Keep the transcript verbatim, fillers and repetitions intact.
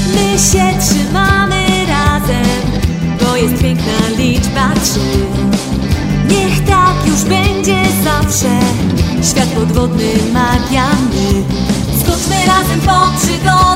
My się trzymamy razem, bo jest piękna liczba trzy. Niech tak już będzie zawsze, świat podwodny, magia, my. Skoczmy razem po przygodę.